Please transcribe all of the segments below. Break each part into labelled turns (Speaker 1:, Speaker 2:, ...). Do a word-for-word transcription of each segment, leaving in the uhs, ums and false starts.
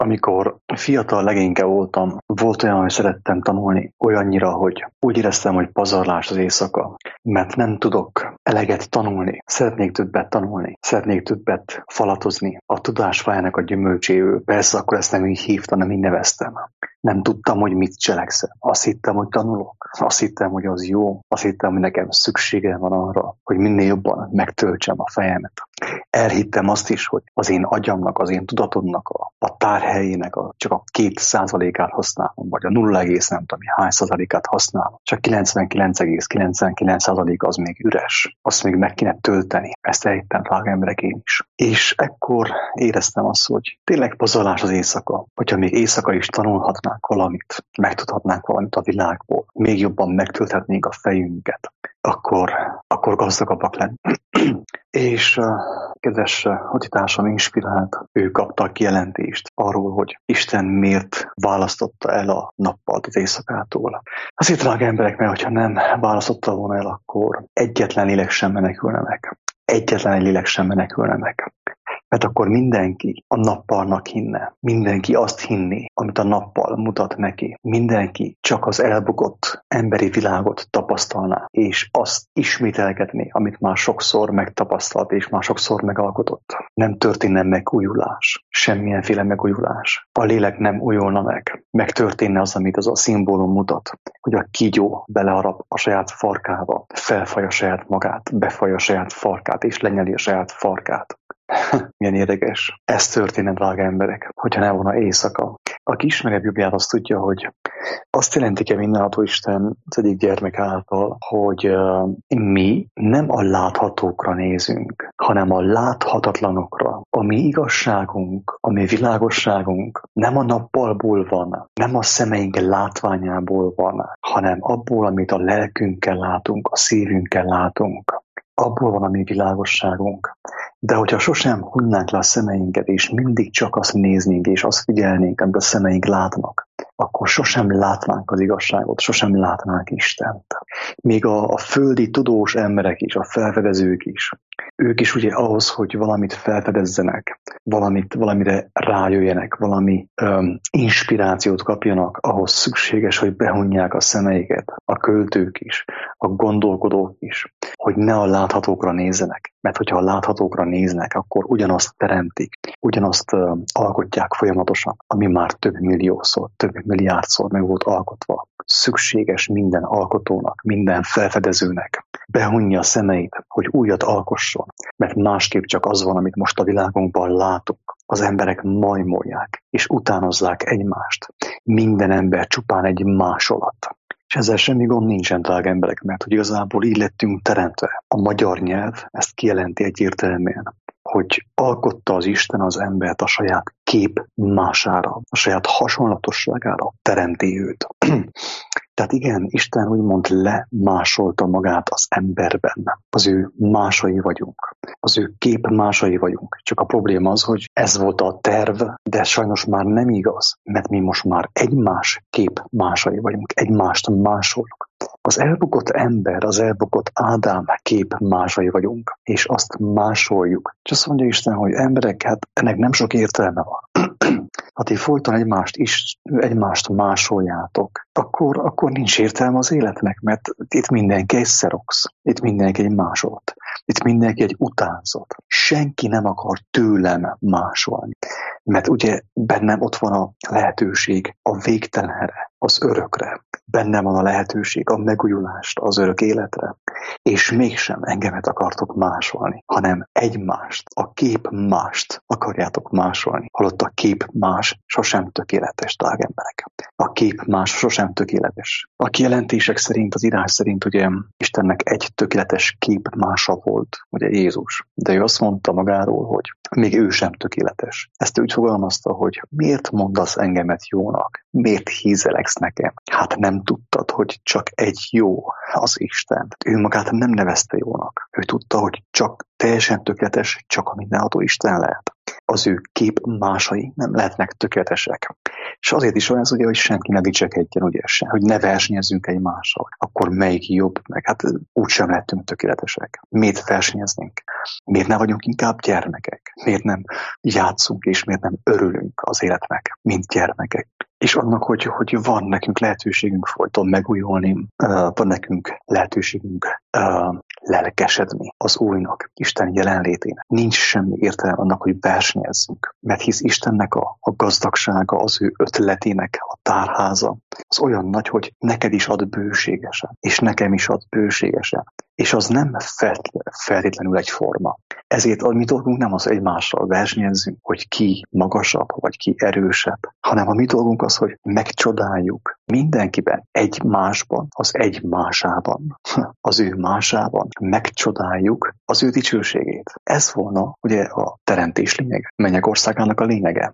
Speaker 1: Amikor fiatal legényke voltam, volt olyan, hogy szerettem tanulni olyannyira, hogy úgy éreztem, hogy pazarlás az éjszaka, mert nem tudok eleget tanulni. Szeretnék többet tanulni, szeretnék többet falatozni. A tudás fájának a gyümölcséül. Persze akkor ezt nem így hívtam, nem így neveztem. Nem tudtam, hogy mit cselekszem. Azt hittem, hogy tanulok. Azt hittem, hogy az jó. Azt hittem, hogy nekem szükségem van arra, hogy minél jobban megtöltsem a fejemet. Elhittem azt is, hogy az én agyamnak, az én tudatomnak a, a tárhelyének a, csak a két százalékát használom, vagy a nulla egész nem tudom, hány százalékát használom. Csak kilencvenkilenc egész kilencvenkilenc százalék az még üres. Azt még meg kéne tölteni. Ezt elhittem, drága emberek, én is. És ekkor éreztem azt, hogy tényleg pazarlás az éjszaka. Hogyha még éjszaka is tanulhatnánk valamit, megtudhatnánk valamit a világból, még jobban megtölthetnénk a fejünket, akkor, akkor gazdagabbak lennénk. És uh, kedves uh, hatitársam inspirált, ő kapta a kijelentést arról, hogy Isten miért választotta el a nappalt az éjszakától. Azért, drága emberek, mert hogyha nem választotta volna el, akkor egyetlen lélek sem menekülne meg. Egyetlen egy lélek sem menekülne meg. Mert akkor mindenki a nappalnak hinne. Mindenki azt hinné, amit a nappal mutat neki. Mindenki csak az elbukott emberi világot tapasztalná, és azt ismételgetné, amit már sokszor megtapasztalt, és már sokszor megalkotott. Nem történne megújulás. Semmilyenféle megújulás. A lélek nem újulna meg. Megtörténne az, amit az a szimbólum mutat, hogy a kígyó beleharap a saját farkába, felfaj a saját magát, befaj a saját farkát, és lenyeli a saját farkát. Milyen érdekes. Ez történne, drága emberek, hogyha ne volna éjszaka. Aki ismeri a Bibliát, azt tudja, hogy azt jelentik-e mindenható Isten az egyik gyermek által, hogy uh, mi nem a láthatókra nézünk, hanem a láthatatlanokra. A mi igazságunk, a mi világosságunk nem a nappalból van, nem a szemeink látványából van, hanem abból, amit a lelkünkkel látunk, a szívünkkel látunk. Abból van a mi világosságunk. De hogyha sosem hunynánk le a szemeinket, és mindig csak azt néznénk, és azt figyelnénk, amit a szemeink látnak, akkor sosem látnánk az igazságot, sosem látnánk Istent. Még a, a földi tudós emberek is, a felfedezők is, ők is ugye ahhoz, hogy valamit felfedezzenek, valamit, valamire rájöjjenek, valami um, inspirációt kapjanak, ahhoz szükséges, hogy behunják a szemeiket, a költők is, a gondolkodók is, hogy ne a láthatókra nézzenek. Mert hogyha a láthatókra néznek, akkor ugyanazt teremtik, ugyanazt uh, alkotják folyamatosan, ami már több milliószor, több milliárdszor meg volt alkotva. Szükséges minden alkotónak, minden felfedezőnek behunja a szemeit, hogy újat alkosson, mert másképp csak az van, amit most a világunkban látunk. Az emberek majmolják, és utánozzák egymást. Minden ember csupán egy másolat. És ezzel semmi gond nincsen, drága emberek, mert hogy igazából így lettünk teremtve. A magyar nyelv ezt kijelenti egyértelműen, hogy alkotta az Isten az embert a saját kép mására, a saját hasonlatosságára teremti őt. Tehát igen, Isten úgymond lemásolta magát az emberben. Az ő másai vagyunk. Az ő kép másai vagyunk. Csak a probléma az, hogy ez volt a terv, de sajnos már nem igaz, mert mi most már egymás kép másai vagyunk. Egymást másoljuk. Az elbukott ember, az elbukott Ádám kép másai vagyunk, és azt másoljuk. És azt mondja Isten, hogy emberek, hát ennek nem sok értelme van. Ha ti folyton egymást, is, egymást másoljátok, akkor, akkor nincs értelme az életnek, mert itt mindenki egy xerox, itt mindenki egy másolat, itt mindenki egy utánzat. Senki nem akar tőlem másolni, mert ugye bennem ott van a lehetőség a végtelenre, az örökre. Bennem van a lehetőség a megújulásra, az örök életre, és mégsem engemet akartok másolni, hanem egymást, a kép mást akarjátok másolni. Holott a kép más sosem tökéletes, drága emberek. A kép más sosem tökéletes. A kijelentések szerint, az írás szerint ugye Istennek egy tökéletes kép mása volt, ugye Jézus. De ő azt mondta magáról, hogy még ő sem tökéletes. Ezt úgy fogalmazta, hogy miért mondasz engemet jónak? Miért hízeleksz nekem? Hát nem tudtad, hogy csak egy jó az Isten. Ő magát nem nevezte jónak. Ő tudta, hogy csak teljesen tökéletes, csak a mindenható Isten lehet. az ő képmásai nem lehetnek tökéletesek. És azért is olyan ez, ugye, hogy senki ne dicsekedjen, ugye, se, hogy ne versenyezzünk egymással. Akkor melyik jobb, meg hát úgysem lehetünk tökéletesek. Miért versenyeznénk? Miért ne vagyunk inkább gyermekek? Miért nem játszunk, és miért nem örülünk az életnek, mint gyermekek? És annak, hogy, hogy van nekünk lehetőségünk folyton megújulni, van nekünk lehetőségünk uh, lelkesedni az újnak, Isten jelenlétének. Nincs semmi értelme annak, hogy versenyezzünk, mert hisz Istennek a, a gazdagsága, az ő ötletének a tárháza, az olyan nagy, hogy neked is ad bőségesen, és nekem is ad bőségesen. És az nem feltétlenül egyforma. Ezért a mi dolgunk nem az, egymással versenyezzünk, hogy ki magasabb, vagy ki erősebb, hanem a mi dolgunk az, hogy megcsodáljuk mindenkiben, egy másban, az egy másában, az ő másában, megcsodáljuk az ő dicsőségét. Ez volna ugye a teremtés lényege, mennyek országának a lényege.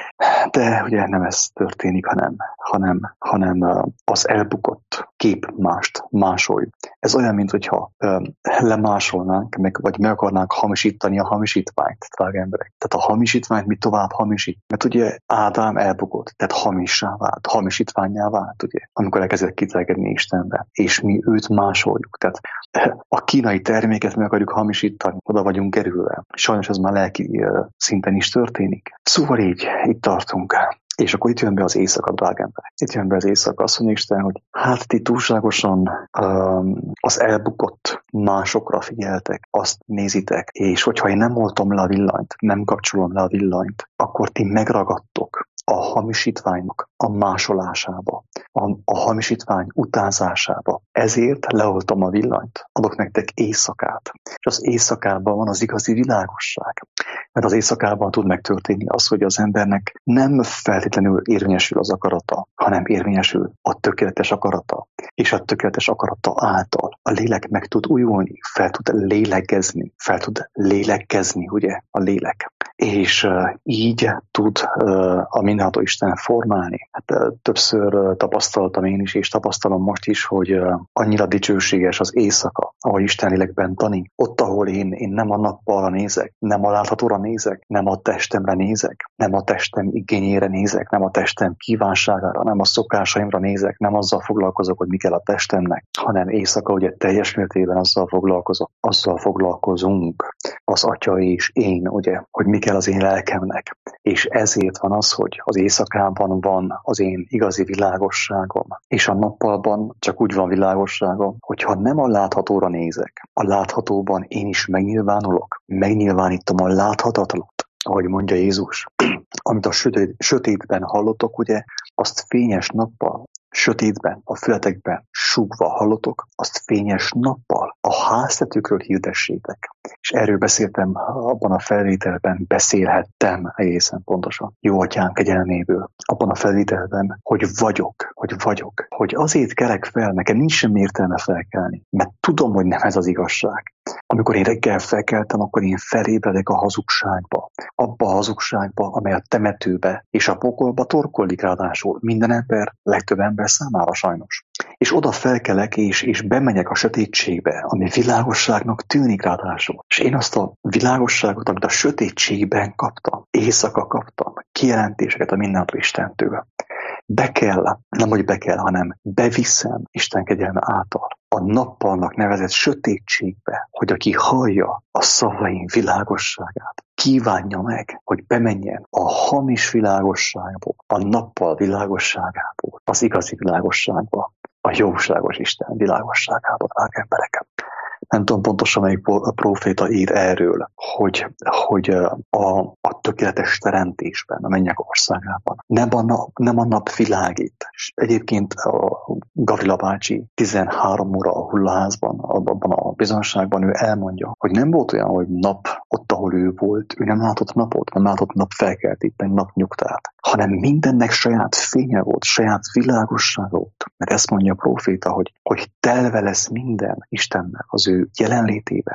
Speaker 1: De ugye nem ez történik, hanem, hanem, hanem az elbukott képmást másoljuk. Ez olyan, mint hogyha lemásolnánk, meg, vagy meg akarnánk hamisítani a hamisítványt, drága emberek. Tehát a hamisítványt mi tovább hamisít. Mert ugye Ádám elbukott, tehát hamissá vált, hamisítvánnyá vált, ugye, amikor elkezdett kitelkedni Istenbe, és mi őt másoljuk. Tehát a kínai terméket meg akarjuk hamisítani, oda vagyunk kerülve. Sajnos ez már lelki szinten is történik. Szóval így, itt tartunk. És akkor itt jön be az éjszaka, drága ember. Itt jön be az éjszaka. Azt mondja Isten, hogy hát ti túlságosan um, az elbukott másokra figyeltek, azt nézitek, és hogyha én nem oltom le a villanyt, nem kapcsolom le a villanyt, akkor ti megragadtok a hamisítványnak a másolásába, a, a hamisítvány utázásába. Ezért leoltom a villanyt, adok nektek éjszakát. És az éjszakában van az igazi világosság. Mert az éjszakában tud megtörténni az, hogy az embernek nem feltétlenül érvényesül az akarata, hanem érvényesül a tökéletes akarata. És a tökéletes akarata által a lélek meg tud újulni, fel tud lélegezni, fel tud lélegezni, ugye, a lélek. És uh, így tud uh, a mindenható Isten formálni. Hát, uh, többször uh, tapasztaltam én is, és tapasztalom most is, hogy uh, annyira dicsőséges az éjszaka, ahol Isten lélekben tanít. Ott, ahol én, én nem a nappalra nézek, nem a láthatóra nézek, nem a testemre nézek, nem a testem igényére nézek, nem a testem kívánságára, nem a szokásaimra nézek, nem azzal foglalkozok, hogy mi kell a testemnek, hanem éjszaka ugye teljes mértékben azzal foglalkozok, azzal foglalkozunk, az Atya és én, ugye, hogy mi kell az én lelkemnek. És ezért van az, hogy az éjszakában van az én igazi világosságom, és a nappalban csak úgy van világosságom, hogyha nem a láthatóra nézek, a láthatóban én is megnyilvánulok, megnyilvánítom a láthatatlant, ahogy mondja Jézus. Amit a sötét, sötétben hallottok, ugye, azt fényes nappal, sötétben, a fületekben súgva hallotok, azt fényes nappal a háztetőkről hirdessétek. És erről beszéltem abban a felvételben, beszélhettem egészen pontosan. Jó Atyám kegyelméből. Abban a felvételben, hogy vagyok, hogy vagyok, hogy azért kelek fel, nekem nincs sem értelme felkelni, mert tudom, hogy nem ez az igazság. Amikor én reggel felkeltem, akkor én felébredek a hazugságba. Abba a hazugságba, amely a temetőbe és a pokolba torkollik ráadásul minden ember, legtöbb ember számára sajnos. És oda felkelek, és, és bemegyek a sötétségbe, ami világosságnak tűnik ráadásul. És én azt a világosságot, amit a sötétségben kaptam, éjszaka kaptam, kijelentéseket a mindenható Istentől. Be kell, nem hogy be kell, hanem beviszem Isten kegyelme által a nappalnak nevezett sötétségbe, hogy aki hallja a szavaim világosságát, kívánja meg, hogy bemenjen a hamis világosságból, a nappal világosságából, az igazi világosságba, a jóságos Isten világosságába, drága emberek. Nem tudom pontosan, melyik próféta ír erről, hogy, hogy a, a tökéletes teremtésben, a mennyek országában nem a nap, nem a nap világít. És egyébként a Gavrila bácsi tizenhárom óra a hullaházban, abban a bizonságban ő elmondja, hogy nem volt olyan, hogy nap ott, ahol ő volt, ő nem látott napot, nem látott nap felkeltét, meg napnyugtát, hanem mindennek saját fénye volt, saját világosság volt. Mert ezt mondja a próféta, hogy, hogy telve lesz minden Istennek az ő jelenlétével.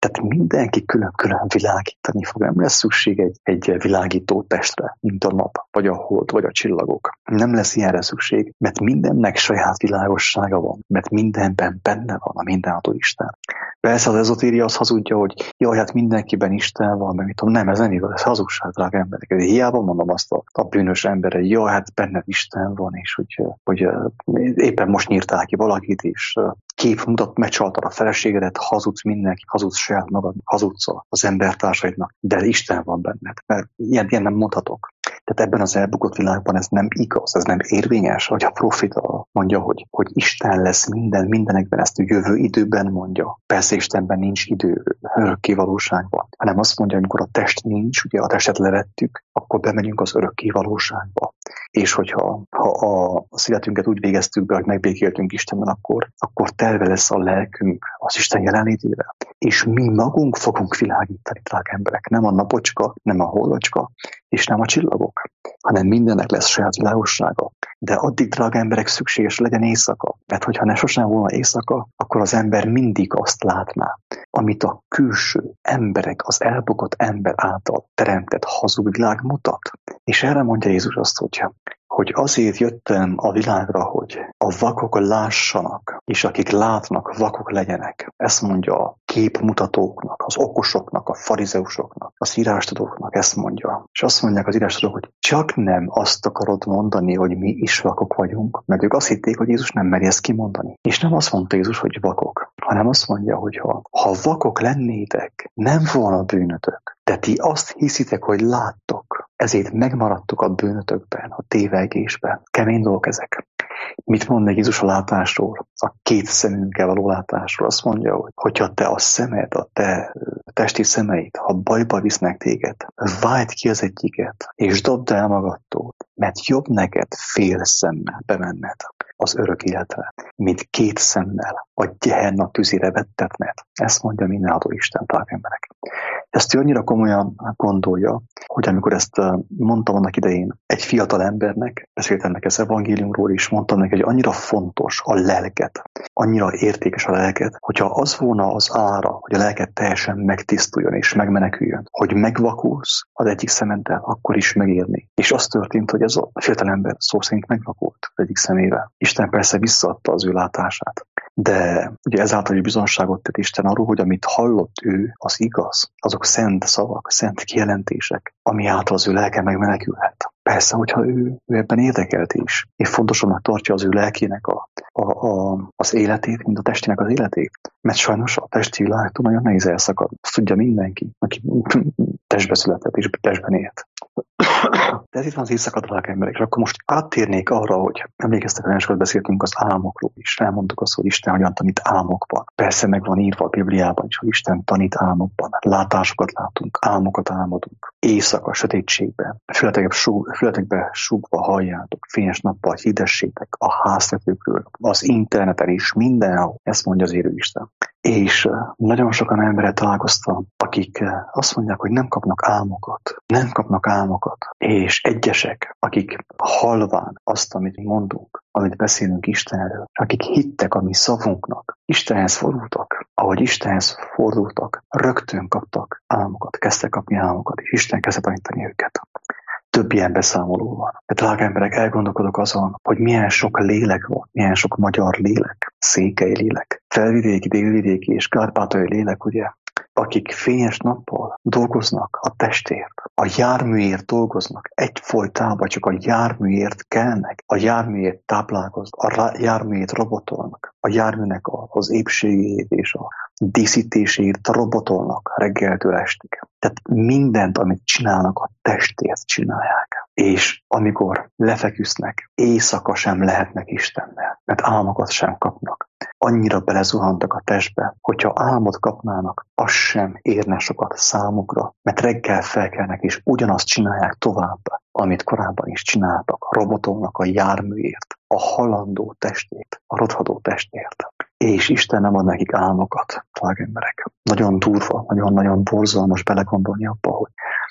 Speaker 1: Tehát mindenki külön-külön világítani fog. Nem lesz szükség egy, egy világító testre, mint a nap, vagy a hold, vagy a csillagok. Nem lesz ilyenre szükség, mert mindennek saját világossága van, mert mindenben benne van a mindenható Isten. Persze az ezotéria az hazudja, hogy jaj, hát mindenkiben Isten van, meg mit tudom, nem, ez nem igaz, ez hazugság, drága emberek. De hiába mondom azt a, a bűnös emberre, jaj, hát benned Isten van, és hogy, hogy éppen most nyírtál ki valakit, és kép mutat, megcsaltad a feleségedet, hazudsz mindenki, hazudsz saját magad, hazudsz az embertársaidnak, de Isten van benned. Mert ilyen, ilyen nem mondhatok. Tehát ebben az elbukott világban ez nem igaz, ez nem érvényes, hogy a profita mondja, hogy, hogy Isten lesz minden, mindenekben, ezt a jövő időben mondja. Persze Istenben nincs idő, örökké valóságban, hanem azt mondja, amikor a test nincs, ugye a testet levettük, akkor bemegyünk az örökké valóságba. És hogyha ha a életünket úgy végeztük be, hogy megbékéltünk Istennel, akkor, akkor telve lesz a lelkünk az Isten jelenlétével. És mi magunk fogunk világítani, drága emberek. Nem a napocska, nem a hollocska, és nem a csillagok, hanem mindennek lesz saját világossága. De addig, drága emberek, szükséges legyen éjszaka. Mert hogyha ne sosem volna éjszaka, akkor az ember mindig azt látná, amit a külső emberek, az elbukott ember által teremtett hazug világ mutat. És erre mondja Jézus azt, hogy, hogy azért jöttem a világra, hogy a vakok lássanak, és akik látnak, vakok legyenek. Ezt mondja a képmutatóknak, az okosoknak, a farizeusoknak, az írástudóknak, ezt mondja. És azt mondják az írástudók, hogy csak nem azt akarod mondani, hogy mi is vakok vagyunk, mert ők azt hitték, hogy Jézus nem meri ezt kimondani. És nem azt mondta Jézus, hogy vakok, hanem azt mondja, hogy ha, ha vakok lennétek, nem volna bűnötök. De ti azt hiszitek, hogy láttok, ezért megmaradtok a bűnötökben, a tévegésben. Kemény dolgok ezek. Mit mond még Jézus a látásról? A két szemünkkel való látásról. Azt mondja, hogy hogyha te a szemed, a te testi szemeid, ha bajba visznek téged, vágd ki az egyiket, és dobd el magadtól, mert jobb neked fél szemmel bemenned az örök életre, mint két szemmel a Gehenna tüzére vettetned. Ezt mondja mindenható Isten, drága emberek. Ezt ő annyira komolyan gondolja, hogy amikor ezt mondtam annak idején egy fiatal embernek, beszéltem neki az evangéliumról is, mondtam neki, hogy annyira fontos a lelket, annyira értékes a lelket, hogyha az volna az ára, hogy a lelket teljesen megtisztuljon és megmeneküljön, hogy megvakulsz az egyik szemeddel, akkor is megérni. És az történt, hogy ez a fiatal ember szó szerint megvakult az egyik szemével. Isten persze visszaadta az ő látását. De ugye ezáltal is bizonságot tett Isten arról, hogy amit hallott ő, az igaz. Azok szent szavak, szent kijelentések, ami által az ő lelke megmenekülhet. Persze, hogyha ő, ő ebben érdekelt is, és fontosabbnak tartja az ő lelkének a, a, a, az életét, mint a testének az életét. Mert sajnos a testi világtól nagyon nehéz elszakad. Azt tudja mindenki, aki testbe született és testben élt. De ez itt van az éjszaka, drága emberek, és akkor most áttérnék arra, hogy emlékeztek, hogy sokat beszéltünk az álmokról is. Elmondtuk azt, hogy Isten hogyan tanít álmokban. Persze meg van írva a Bibliában is, hogy Isten tanít álmokban. Látásokat látunk, álmokat álmodunk. Éjszaka, sötétségben, fületekbe, súg, fületekbe súgva halljátok, fényes nappal hirdessétek a háztetőkről, az interneten is, mindenhol. Ezt mondja az élő Isten. És nagyon sokan emberrel találkoztam, akik azt mondják, hogy nem kapnak álmokat. Nem kapnak álmokat. És egyesek, akik halván azt, amit mondunk, amit beszélünk Istenről, akik hittek a mi szavunknak, Istenhez fordultak. Ahogy Istenhez fordultak, rögtön kaptak álmokat, kezdtek kapni álmokat, és Isten kezdte tanítani őket. Több ilyen beszámoló van. De drága emberek, elgondolkodok azon, hogy milyen sok lélek van, milyen sok magyar lélek, székely lélek, felvidéki, délvidéki és kárpátaljai lélek, ugye, akik fényes nappal dolgoznak a testért, a járműért dolgoznak, egyfolytában csak a járműért kelnek, a járműért táplálkoznak, a járműért robotolnak, a járműnek az épségét és a díszítésért robotolnak reggeltől estig. Tehát mindent, amit csinálnak, a testért csinálják. És amikor lefeküsznek, éjszaka sem lehetnek Istennel, mert álmokat sem kapnak. Annyira belezuhantak a testbe, hogyha álmot kapnának, az sem érne sokat számukra, mert reggel felkelnek és ugyanazt csinálják tovább, amit korábban is csináltak. Robotolnak a járműért, a halandó testért, a rothadó testért. És Isten nem ad nekik álmokat, drága emberek. Nagyon durva, nagyon-nagyon borzalmas belegondolni abba, hogy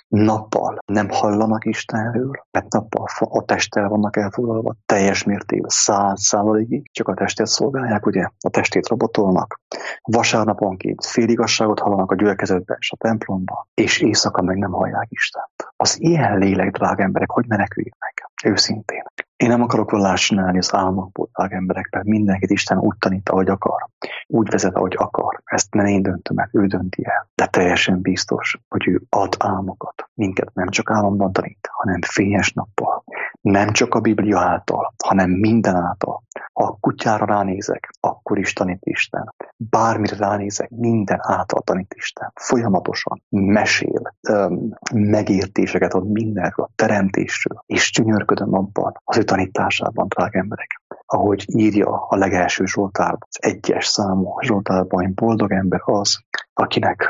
Speaker 1: Nappal nem hallanak Istenről, mert nappal a testtel vannak elfoglalva teljes mértékben, száz százalékig, csak a testet szolgálják, ugye, a testét robotolnak. Vasárnaponként féligasságot hallanak a gyülekezetben és a templomban, és éjszaka meg nem hallják Istent. Az ilyen lélek, drága emberek, hogy meneküljenek? Őszintén. Én nem akarok vallást csinálni az álmokból, drága emberek, mert mindenkit Isten úgy tanít, ahogy akar. Úgy vezet, ahogy akar. Ezt nem én döntöm meg, ő dönti el. De teljesen biztos, hogy ő ad álmokat. Minket nem csak álomban tanít, hanem fényes nappal. Nem csak a Biblia által, hanem minden által. Ha a kutyára ránézek, akkor is tanít Isten. Bármire ránézek, minden által tanít Isten. Folyamatosan mesél, öm, megértéseket ad mindenről, a teremtésről, és gyönyörködöm abban, az ő tanításában, drága emberek. Ahogy írja a legelső Zsoltárban, az egyes számú Zsoltárban, hogy boldog ember az, akinek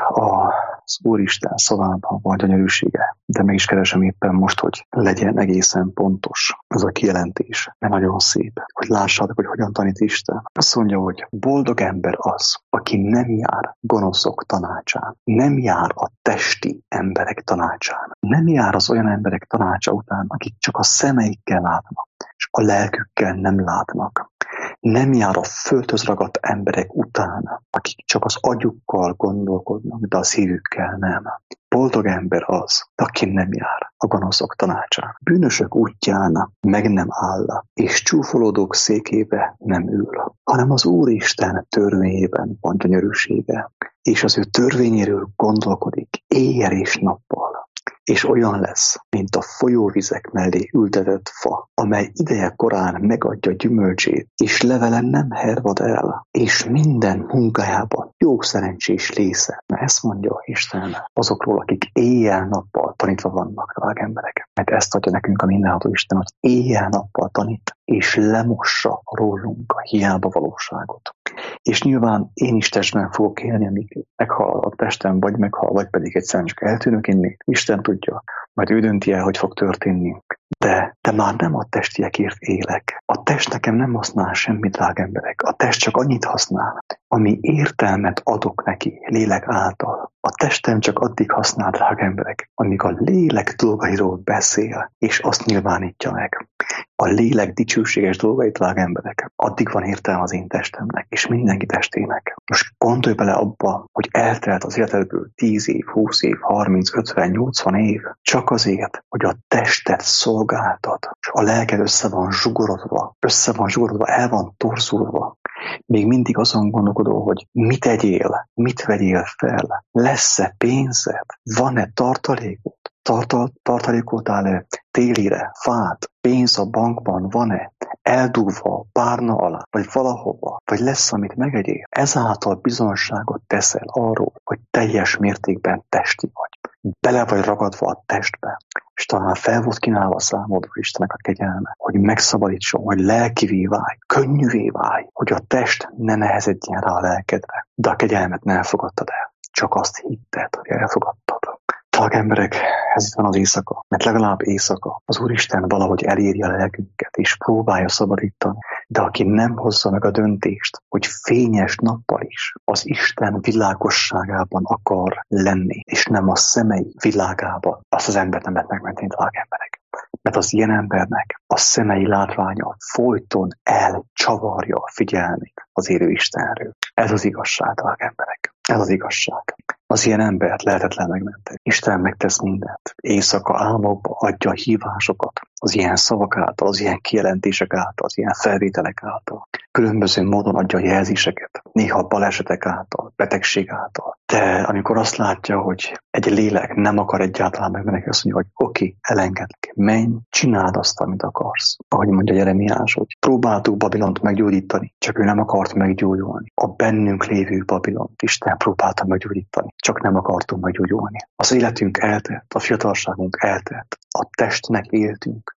Speaker 1: az Úristen szavában van gyönyörűsége. De meg is keresem éppen most, hogy legyen egészen pontos ez a kijelentés. Mert nagyon szép, hogy lássátok, hogy hogyan tanít Isten. Azt mondja, hogy boldog ember az, aki nem jár gonoszok tanácsán, nem jár a testi emberek tanácsán, nem jár az olyan emberek tanácsa után, akik csak a szemeikkel látnak, és a lelkükkel nem látnak. Nem jár a földhöz ragadt emberek után, akik csak az agyukkal gondolkodnak, de a szívükkel nem. Boldog ember az, aki nem jár a gonoszok tanácsán. Bűnösök útján meg nem áll, és csúfolódók székébe nem ül, hanem az Úristen törvényében van gyönyörűsége, és az ő törvényéről gondolkodik éjjel és nappal. És olyan lesz, mint a folyóvizek mellé ültetett fa, amely ideje korán megadja gyümölcsét, és levele nem hervad el, és minden munkájában jó szerencsés lésze. Mert ezt mondja Isten azokról, akik éjjel-nappal tanítva vannak, drága emberek. Mert ezt adja nekünk a mindenható Isten, hogy éjjel-nappal tanít, és lemossa rólunk a hiába valóságot. És nyilván én is testben fogok élni, amíg meghal a testem, vagy meghal, vagy pedig egyszerűen csak eltűnök inni. Isten tudja, majd ő dönti el, hogy fog történni. De, de már nem a testiekért élek. A test nekem nem használ semmit, drága emberek. A test csak annyit használ, ami értelmet adok neki lélek által. A testem csak addig használ, drága emberek, amíg a lélek dolgairól beszél, és azt nyilvánítja meg. A lélek dicsőséges dolgait, drága emberek, addig van értelme az én testemnek, és mindenki testének. Most gondolj bele abba, hogy eltelt az életedből tíz év, húsz év, harminc, ötven, nyolcvan év, csak azért, hogy a testet szolgáltad, és a lelked össze van zsugorodva, össze van zsugorodva, el van torzulva. Még mindig azon gondolkodol, hogy mit egyél, mit vegyél fel, lesz-e pénzed, van-e tartalékod, Tartal, tartalékoltál-e télire, fát, pénz a bankban van-e, eldugva, párna alá, vagy valahova, vagy lesz, amit megegyél. Ezáltal bizonságot teszel arról, hogy teljes mértékben testi vagy. Bele vagy ragadva a testbe, és talán fel volt kínálva számodra Istennek a kegyelme, hogy megszabadítson, hogy lelkivé válj, könnyűvé válj, hogy a test ne nehezedjen rá a lelkedre, de a kegyelmet ne elfogadtad el. Csak azt hitted, hogy elfogadtad. Drága emberek, ez itt van az éjszaka, mert legalább éjszaka az Úristen valahogy eléri a lelkünket, és próbálja szabadítani. De aki nem hozza meg a döntést, hogy fényes nappal is az Isten világosságában akar lenni, és nem a szemei világában, azt az embert nem lehet megmenteni, drága emberek. Mert az ilyen embernek a szemei látványa folyton elcsavarja a figyelmét az élő Istenről. Ez az igazság, drága emberek. Ez az igazság. Az ilyen embert lehetetlen megmenteni. Isten megtesz mindent. Éjszaka álmokba adja a hívásokat. Az ilyen szavak által, az ilyen kijelentések által, az ilyen felvételek által. Különböző módon adja a jelzéseket. Néha balesetek által, betegség által. De amikor azt látja, hogy egy lélek nem akar egyáltalán megmenekülni, azt mondja, hogy oké, okay, elengedlek, menj, csináld azt, amit akarsz. Ahogy mondja Jeremiás, hogy próbáltuk Babilont meggyógyítani, csak ő nem akart meggyógyulni. A bennünk lévő Babilont Isten próbálta meggyógyítani, csak nem akartunk meggyógyulni. Az életünk eltelt, a fiatalságunk eltelt, a testnek éltünk,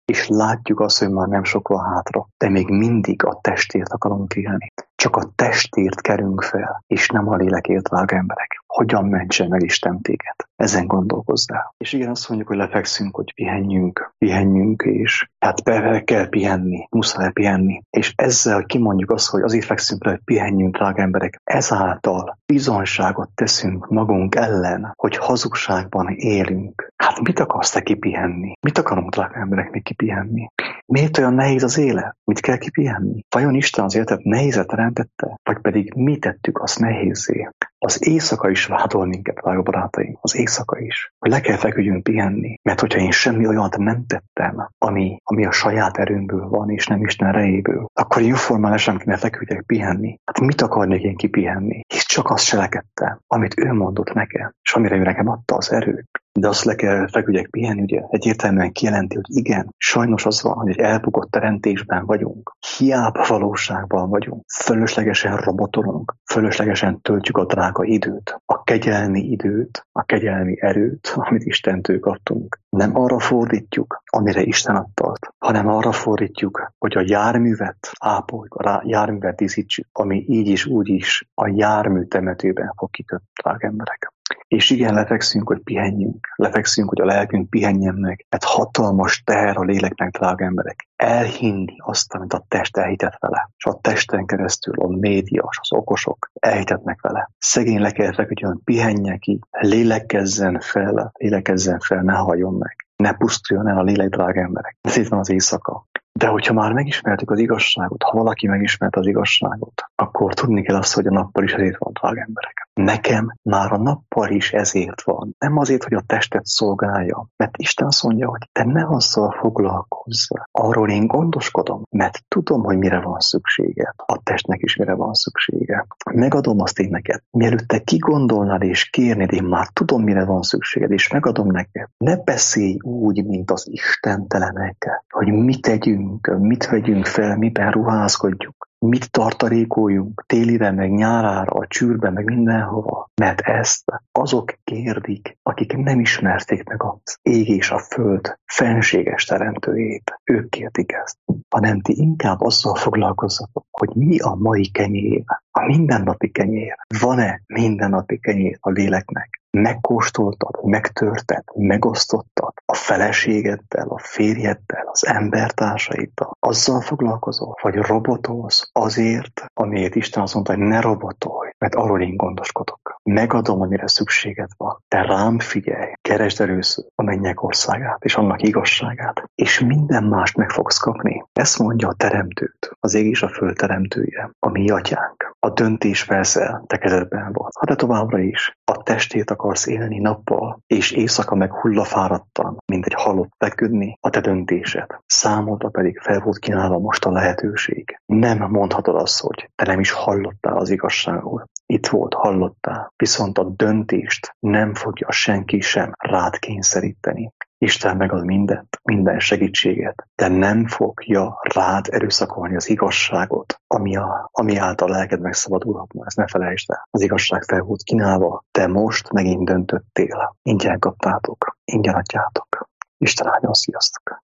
Speaker 1: és látjuk azt, hogy már nem sok van hátra, de még mindig a testért akarunk élni. Csak a testért kerünk fel, és nem a lélekért, drága emberek. Hogyan mentse meg Isten téged? Ezen gondolkozzál. És igen, azt mondjuk, hogy lefekszünk, hogy pihenjünk, pihenjünk, és hát be kell pihenni, muszáj pihenni. És ezzel, hogy kimondjuk azt, hogy azért fekszünk le, hogy pihenjünk, drága emberek, ezáltal bizonyságot teszünk magunk ellen, hogy hazugságban élünk. Hát mit akarsz te kipihenni? Mit akarunk, drága emberek, még kipihenni? Miért olyan nehéz az élet? Mit kell kipihenni? Vajon Isten az életet nehézet teremtette? Vagy pedig mi tettük azt nehézé? Az éjszaka is vádol minket, drága barátaim, az éjszaka is, hogy le kell feküdjünk pihenni, mert hogyha én semmi olyat nem tettem, ami, ami a saját erőmből van, és nem Isten erejéből, akkor jóformálisan kéne feküdjek pihenni. Hát mit akarnék én kipihenni? Hisz csak azt cselekedtem, amit ő mondott nekem, és amire ő nekem adta az erőt. De azt le kell feküdjek pihenni, ugye egyértelműen kijelenti, hogy igen, sajnos az van, hogy egy elbukott teremtésben vagyunk, hiába valóságban vagyunk, fölöslegesen robotolunk, fölöslegesen töltjük a drága időt, a kegyelmi időt, a kegyelmi erőt, amit Istentől kaptunk. Nem arra fordítjuk, amire Isten adta, hanem arra fordítjuk, hogy a járművet ápoljuk, a járművet díszítsük, ami így is úgy is a jármű temetőben fog kikötni, drága emberek. És igen, lefekszünk, hogy pihenjünk. Lefekszünk, hogy a lelkünk pihenjen meg. Mert hatalmas teher a léleknek, drága emberek. Elhinni azt, amit a test elhitett vele. És a testen keresztül a média, az okosok elhitetnek vele. Szegény le kell feküdjön, hogy pihenjen ki, lélekezzen fel, lélekezzen fel, ne halljon meg. Ne pusztuljon el a lélek, drága emberek. Ez itt van az éjszaka. De hogyha már megismertük az igazságot, ha valaki megismerte az igazságot, akkor tudni kell azt, hogy a nappal is ezért van, drága emberek. Nekem már a nappal is ezért van. Nem azért, hogy a testet szolgálja, mert Isten azt mondja, hogy te ne azzal foglalkozz. Arról én gondoskodom, mert tudom, hogy mire van szüksége. A testnek is mire van szüksége. Megadom azt én neked. Mielőtt te kigondolnád és kérnéd, én már tudom, mire van szükséged, és megadom neked. Ne beszélj úgy, mint az istentelenek, hogy mit tegyünk, mit vegyünk fel, miben ruházkodjuk. Mit tartalékoljunk télire, meg nyárára, a csűrbe, meg mindenhova. Mert ezt azok kérdik, akik nem ismerték meg az ég és a föld fenséges teremtőjét. Ők kérdik ezt. Hanem ti inkább azzal foglalkozzatok, hogy mi a mai kenyér, a mindennapi kenyér. Van-e mindennapi kenyér a léleknek? Megkóstoltad, megtörted, megosztottad a feleségeddel, a férjeddel, az embertársaiddal. Azzal foglalkozol, vagy robotolsz azért, amiért Isten azt mondta, hogy ne robotolj, mert arról én gondoskodok. Megadom, amire szükséged van. Te rám figyelj, keresd először a mennyek országát és annak igazságát, és minden mást meg fogsz kapni. Ezt mondja a teremtőt, az ég és a föld teremtője, a mi atyánk. A döntés persze te kezedben van. Ha de továbbra is a testét akarsz élni nappal, és éjszaka meg hullafáradtan, mint egy halott feküdni, a te döntésed. Számodra pedig fel volt kínálva most a lehetőség. Nem mondhatod azt, hogy te nem is hallottál az igazságról. Itt volt, hallottál, viszont a döntést nem fogja senki sem rád kényszeríteni. Isten megad mindent, minden segítséget, de nem fogja rád erőszakolni az igazságot, ami, a, ami által a lelked megszabadulhatna. Ezt ne felejtsd el. Az igazság fel volt kínálva, te most megint döntöttél. Ingyen kaptátok, ingyen adjátok. Isten áldjon, sziasztok!